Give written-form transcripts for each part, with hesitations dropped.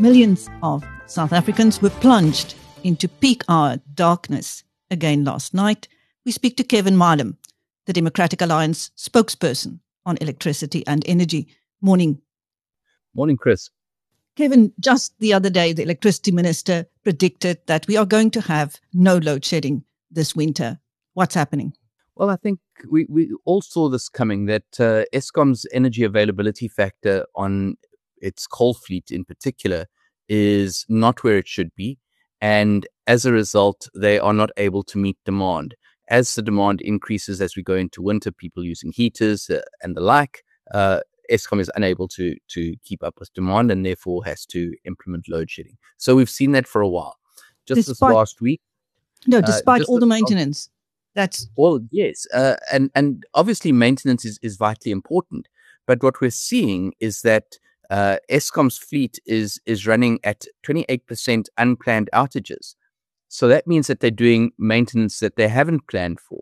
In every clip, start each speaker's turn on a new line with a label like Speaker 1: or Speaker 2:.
Speaker 1: Millions of South Africans were plunged into peak hour darkness again last night. We speak to Kevin Milam, the Democratic Alliance spokesperson on electricity and energy. Morning.
Speaker 2: Morning, Chris.
Speaker 1: Kevin, just the other day, the electricity minister predicted that we are going to have no load shedding this winter. What's happening?
Speaker 2: Well, I think we all saw this coming, that Eskom's energy availability factor on its coal fleet in particular is not where it should be. And as a result, they are not able to meet demand. As the demand increases as we go into winter, people using heaters and the like, Eskom is unable to keep up with demand and therefore has to implement load shedding. So we've seen that for a while. This last week.
Speaker 1: No, despite all the maintenance.
Speaker 2: Well, yes. And obviously maintenance is vitally important. But what we're seeing is that Eskom's fleet is running at 28% unplanned outages. So that means that they're doing maintenance that they haven't planned for.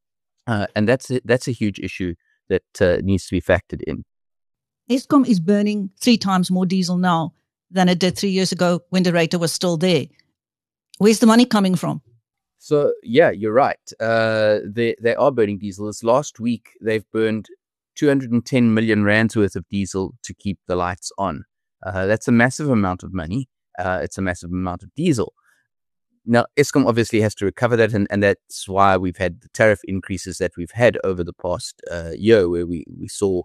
Speaker 2: And that's a huge issue that needs to be factored in.
Speaker 1: Eskom is burning 3 times more diesel now than it did 3 years ago when the Rata was still there. Where's the money coming from?
Speaker 2: So, yeah, you're right. They are burning diesel. This last week, they've burned 210 million rands worth of diesel to keep the lights on. That's a massive amount of money. It's a massive amount of diesel. Now, Eskom obviously has to recover that, and that's why we've had the tariff increases that we've had over the past year, where we saw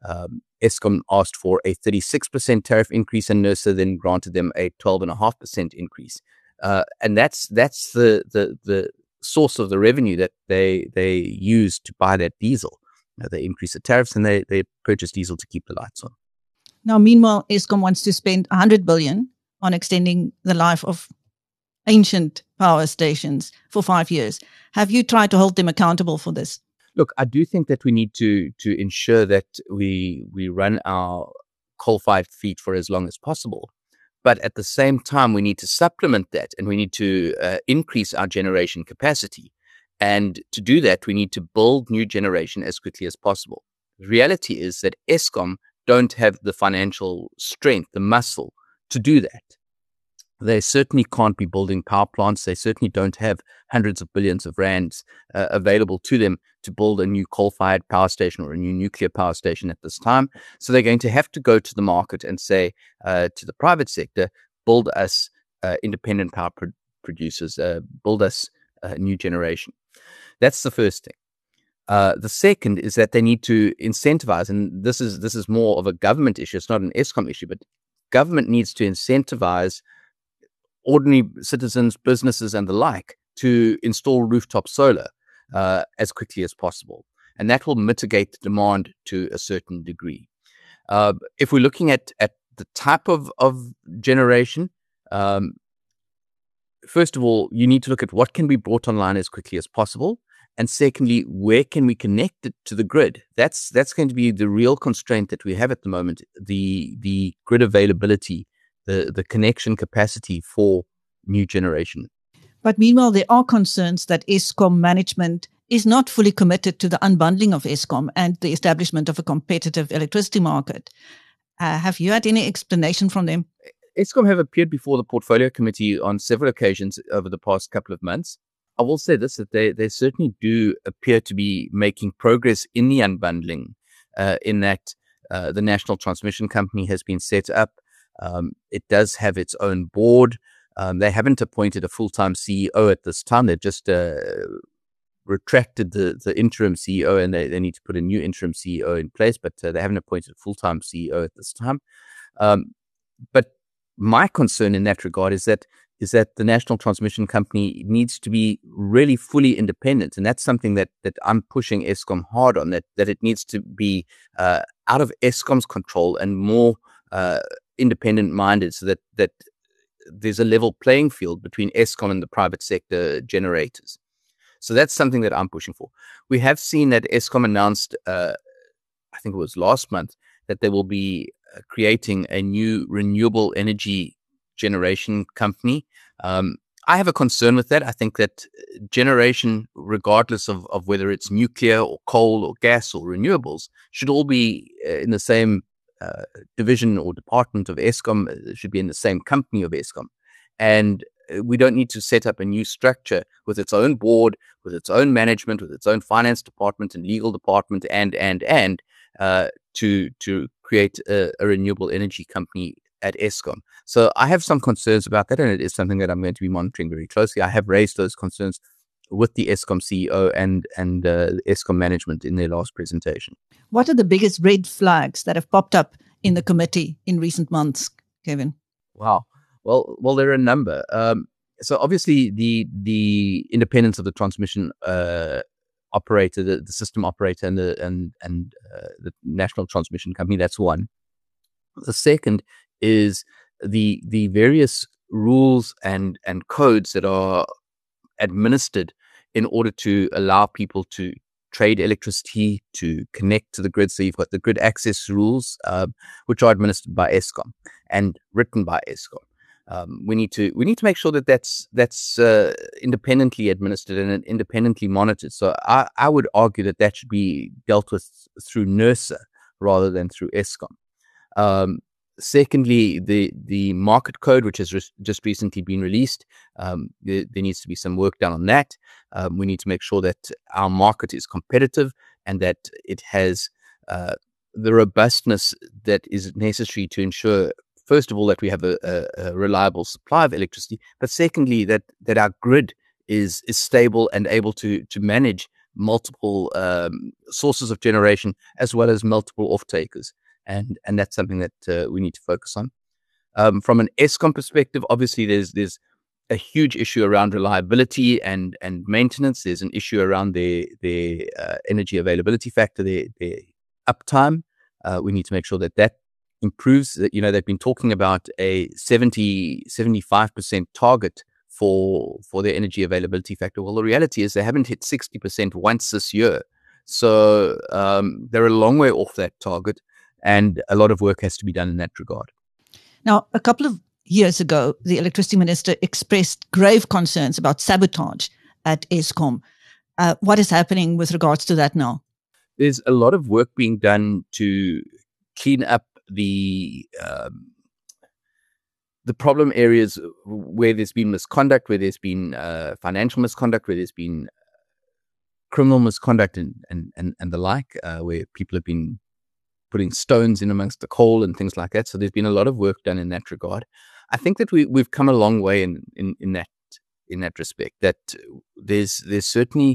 Speaker 2: Eskom asked for a 36% tariff increase, and NERSA then granted them a 12.5% increase. And that's the source of the revenue that they use to buy that diesel. They increase the tariffs and they purchase diesel to keep the lights on.
Speaker 1: Now, meanwhile, Eskom wants to spend 100 billion on extending the life of ancient power stations for 5 years. Have you tried to hold them accountable for this?
Speaker 2: Look, I do think that we need to ensure that we run our coal-fired fleet for as long as possible. But at the same time, we need to supplement that and we need to increase our generation capacity. And to do that, we need to build new generation as quickly as possible. The reality is that Eskom don't have the financial strength, the muscle to do that. They certainly can't be building power plants. They certainly don't have hundreds of billions of rands available to them to build a new coal-fired power station or a new nuclear power station at this time. So they're going to have to go to the market and say to the private sector, build us independent power producers, build us new generation. That's the first thing. The second is that they need to incentivize, and this is more of a government issue. It's not an Eskom issue, but government needs to incentivize ordinary citizens, businesses, and the like to install rooftop solar as quickly as possible. And that will mitigate the demand to a certain degree. If we're looking at the type of generation, first of all, you need to look at what can be brought online as quickly as possible. And secondly, where can we connect it to the grid? That's going to be the real constraint that we have at the moment, the grid availability, the connection capacity for new generation.
Speaker 1: But meanwhile, there are concerns that Eskom management is not fully committed to the unbundling of Eskom and the establishment of a competitive electricity market. Have you had any explanation from them?
Speaker 2: Eskom have appeared before the Portfolio Committee on several occasions over the past couple of months. I will say this, that they certainly do appear to be making progress in the unbundling, in that the National Transmission Company has been set up. It does have its own board. They haven't appointed a full-time CEO at this time. They've just retracted the interim CEO, and they need to put a new interim CEO in place, but they haven't appointed a full-time CEO at this time. But my concern in that regard is that the National Transmission Company needs to be really fully independent. And that's something that I'm pushing Eskom hard on, that it needs to be out of Eskom's control and more independent-minded, so that there's a level playing field between Eskom and the private sector generators. So that's something that I'm pushing for. We have seen that Eskom announced, I think it was last month, that they will be creating a new renewable energy generation company. I have a concern with that. I think that generation, regardless of whether it's nuclear or coal or gas or renewables, should all be in the same division or department of Eskom. It should be in the same company of Eskom. And we don't need to set up a new structure with its own board, with its own management, with its own finance department and legal department, to create a renewable energy company at Eskom. So I have some concerns about that, and it is something that I'm going to be monitoring very closely. I have raised those concerns with the Eskom CEO and Eskom management in their last presentation.
Speaker 1: What are the biggest red flags that have popped up in the committee in recent months, Kevin?
Speaker 2: Wow. Well, there are a number. So obviously, the independence of the transmission operator, the system operator, and the national transmission company. That's one. The second is the various rules and codes that are administered in order to allow people to trade electricity, to connect to the grid. So you've got the grid access rules, which are administered by Eskom and written by Eskom. We need to make sure that that's independently administered and independently monitored. So I would argue that should be dealt with through NERSA rather than through Eskom. Secondly, the market code, which has just recently been released, there needs to be some work done on that. We need to make sure that our market is competitive and that it has the robustness that is necessary to ensure, first of all, that we have a reliable supply of electricity, but secondly, that our grid is stable and able to manage multiple sources of generation as well as multiple off-takers. And that's something that we need to focus on. From an Eskom perspective, obviously there's a huge issue around reliability and maintenance. There's an issue around their energy availability factor, their uptime. We need to make sure that improves. They've been talking about a 75% target for their energy availability factor. Well, the reality is they haven't hit 60% once this year. So they're a long way off that target. And a lot of work has to be done in that regard.
Speaker 1: Now, a couple of years ago, the electricity minister expressed grave concerns about sabotage at Eskom. What is happening with regards to that now?
Speaker 2: There's a lot of work being done to clean up the problem areas where there's been misconduct, where there's been financial misconduct, where there's been criminal misconduct and the like, where people have been putting stones in amongst the coal and things like that. So there's been a lot of work done in that regard. I think that we've come a long way in that respect. That there's certainly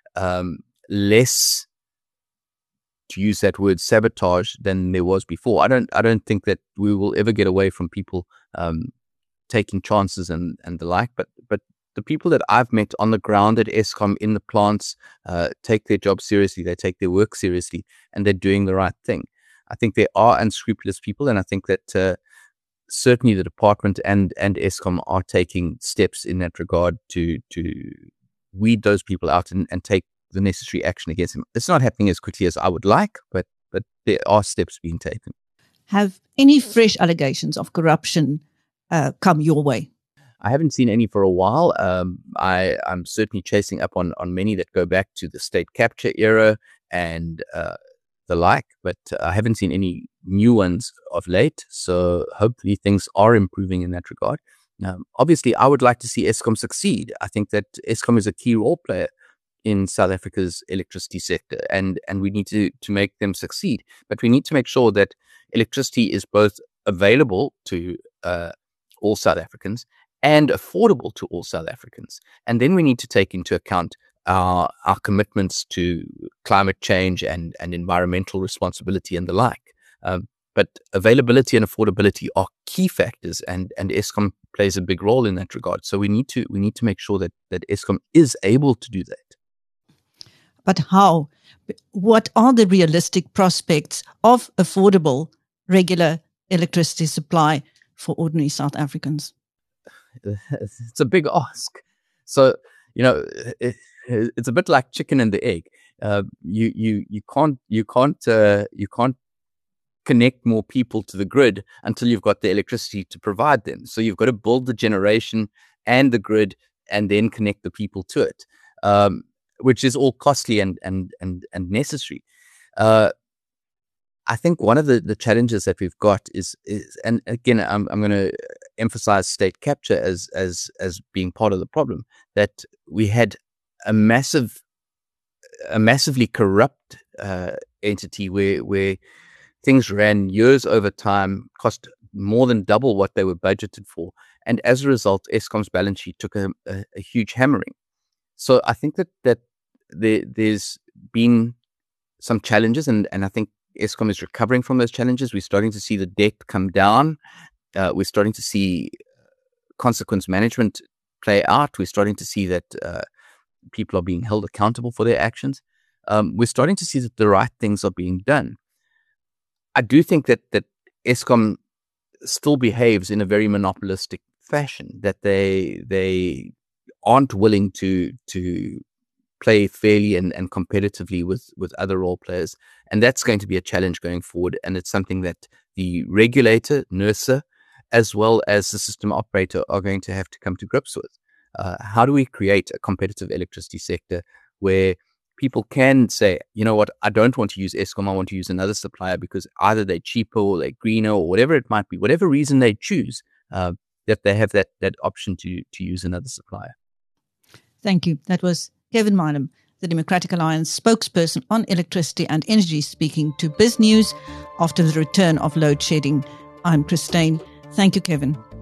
Speaker 2: less, to use that word, sabotage than there was before. I don't think that we will ever get away from people taking chances and the like. But the people that I've met on the ground at Eskom in the plants take their job seriously. They take their work seriously, and they're doing the right thing. I think there are unscrupulous people, and I think that certainly the department and Eskom are taking steps in that regard to weed those people out and take the necessary action against them. It's not happening as quickly as I would like, but there are steps being taken.
Speaker 1: Have any fresh allegations of corruption come your way?
Speaker 2: I haven't seen any for a while. I'm certainly chasing up on many that go back to the state capture era and the like, but I haven't seen any new ones of late. So hopefully things are improving in that regard. Obviously, I would like to see Eskom succeed. I think that Eskom is a key role player in South Africa's electricity sector, and we need to make them succeed. But we need to make sure that electricity is both available to all South Africans and affordable to all South Africans. And then we need to take into account our commitments to climate change and environmental responsibility and the like. But availability and affordability are key factors, and Eskom plays a big role in that regard. So we need to make sure that Eskom is able to do that.
Speaker 1: But how? What are the realistic prospects of affordable, regular electricity supply for ordinary South Africans?
Speaker 2: It's a big ask. So, it's a bit like chicken and the egg. You can't connect more people to the grid until you've got the electricity to provide them. So you've got to build the generation and the grid and then connect the people to it, which is all costly and necessary. I think one of the challenges that we've got is and again, I'm going to emphasize state capture as being part of the problem, that we had a massively corrupt entity where things ran years over time, cost more than double what they were budgeted for, and as a result, Eskom's balance sheet took a huge hammering. So I think that there's been some challenges, and I think Eskom is recovering from those challenges. We're starting to see the debt come down. We're starting to see consequence management play out. We're starting to see that people are being held accountable for their actions. We're starting to see that the right things are being done. I do think that Eskom still behaves in a very monopolistic fashion, that they aren't willing to play fairly and competitively with other role players. And that's going to be a challenge going forward. And it's something that the regulator, NERSA, as well as the system operator are going to have to come to grips with. How do we create a competitive electricity sector where people can say, you know what, I don't want to use Eskom, I want to use another supplier because either they're cheaper or they're greener or whatever it might be, whatever reason they choose, that they have that option to use another supplier.
Speaker 1: Thank you. That was Kevin Milam, the Democratic Alliance spokesperson on electricity and energy, speaking to BizNews after the return of load shedding. I'm Christine. Thank you, Kevin.